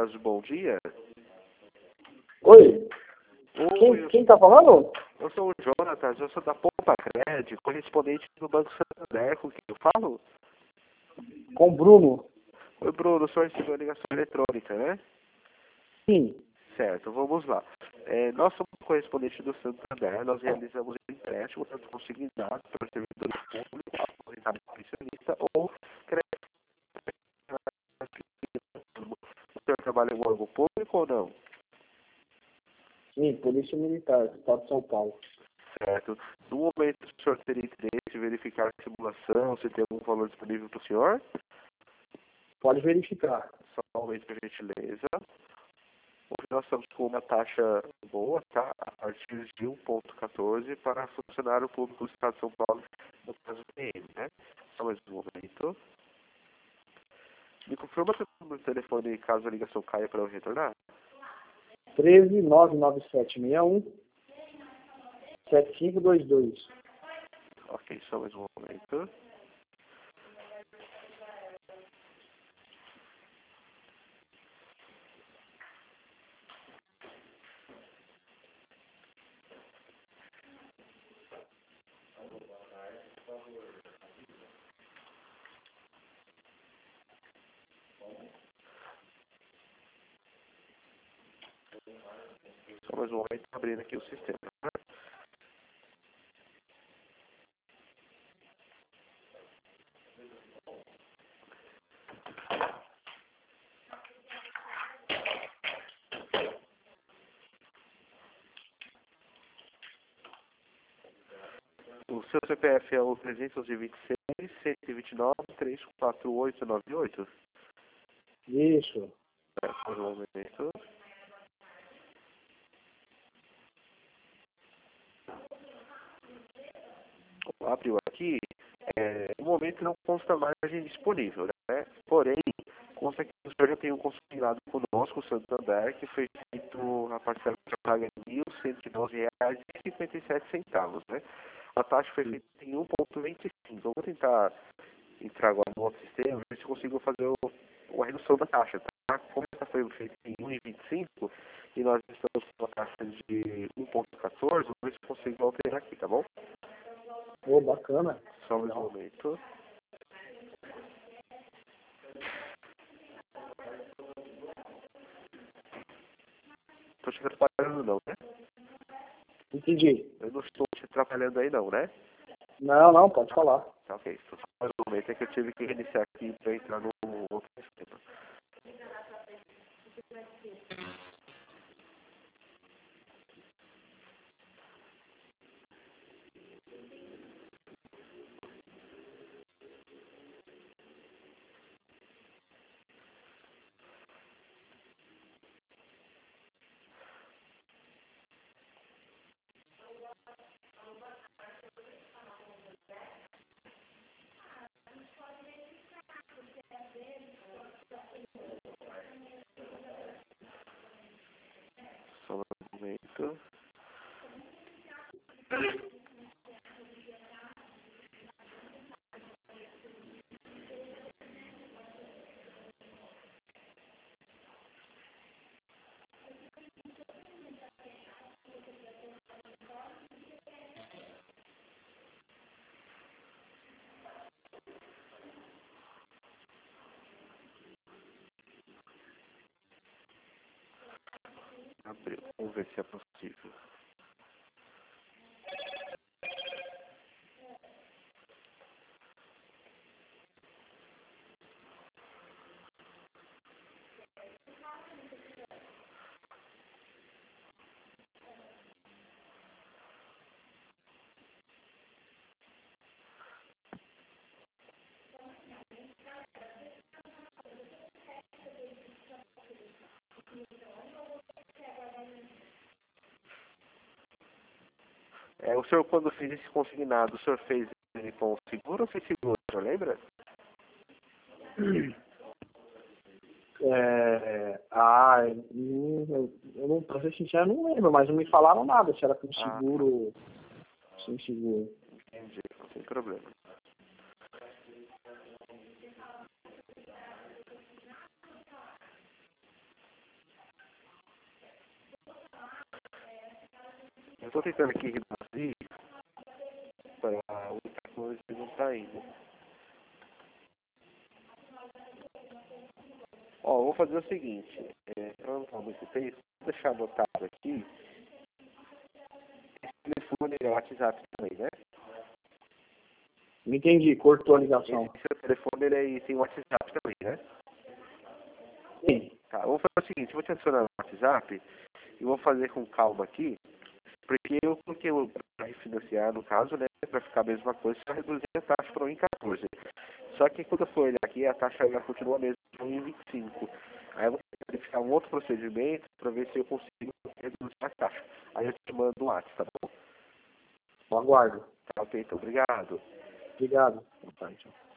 Jonas, bom dia. Oi, Oi, quem tá falando? eu sou o Jonatas, eu sou da Pompa Cred, correspondente do Banco Santander, com quem eu falo? Com o Bruno? Oi, Bruno, o senhor recebeu a ligação eletrônica, né? Sim. Certo, vamos lá. Nós somos correspondentes do Santander, nós realizamos empréstimo, tanto consignado para servidores públicos, aposentado pensionista ou crédito. O senhor trabalha em um órgão público ou não? Sim, Polícia Militar, Estado de São Paulo. Certo. No momento, o senhor teria interesse em verificar a simulação, se tem algum valor disponível para o senhor? Pode verificar. Só um momento, por gentileza. Hoje nós estamos com uma taxa boa, tá? A partir de 1,14 para funcionário público do Estado de São Paulo, no caso do PM, né? Só mais um momento. Me confirma seu número de telefone caso a ligação caia para eu retornar? 13-99761-7522. Ok, só mais um momento. Só mais um momento, abrindo aqui o sistema. O seu CPF é o 326-129-34898? Isso. Mais um momento. Abriu aqui. No momento não consta margem disponível, né? Porém, consta que o senhor já tem um consignado conosco, o Santander, que foi feito a parcela de paga de R$ 1.112,57, né? A taxa foi feita em 1,25. Eu vou tentar entrar agora no outro sistema, ver se eu consigo fazer a redução da taxa, tá? Como essa foi feita em 1,25 e nós estamos com uma taxa de 1,14, vou ver se eu consigo alterar aqui, tá bom? Ô, bacana. Só mais um momento. Estou te atrapalhando não, né? Entendi. Eu não estou te atrapalhando aí não, né? Não, pode falar. Tá ok. Só mais um momento é que eu tive que reiniciar aqui para entrar no outro sistema. Só mais um momento. Abriu. Vamos ver se é possível. O senhor, quando fez esse consignado, o senhor fez ele com seguro ou sem seguro? O senhor lembra? Eu não, pra ser sincero, eu não lembro, mas não me falaram nada se era com Ah, seguro, sem seguro. entendi. Não tem problema. Eu estou tentando aqui reduzir para o 14 e não está indo. Ó, eu vou fazer o seguinte, para não falar muito tempo, vou deixar anotado aqui, esse telefone é o WhatsApp também, né? Não entendi, cortou a ligação. Esse seu telefone ele tem o WhatsApp também, né? Sim. Tá, eu vou fazer o seguinte, eu vou te adicionar no WhatsApp e vou fazer com calma aqui, porque eu coloquei para refinanciar, no caso, né, para ficar a mesma coisa, só reduzir a taxa para 1,14. Só que quando eu for olhar aqui, a taxa ainda continua a mesma, 1,25. Aí eu vou verificar um outro procedimento para ver se eu consigo reduzir a taxa. Aí eu te mando um WhatsApp, tá bom? Eu aguardo. Tá, ok, então, obrigado. Obrigado. Boa tarde.